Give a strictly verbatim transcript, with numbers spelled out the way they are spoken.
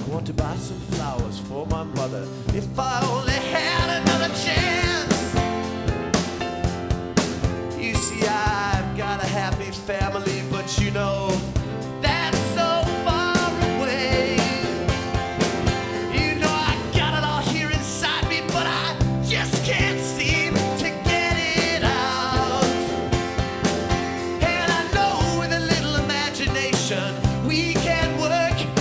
want to buy some flowers for my mother. If I only had another chance. You see, I've got a happy family, but you know, that's so far away. You know, I got it all here inside me, but I just can't seem to get it out. And I know with a little imagination, we can work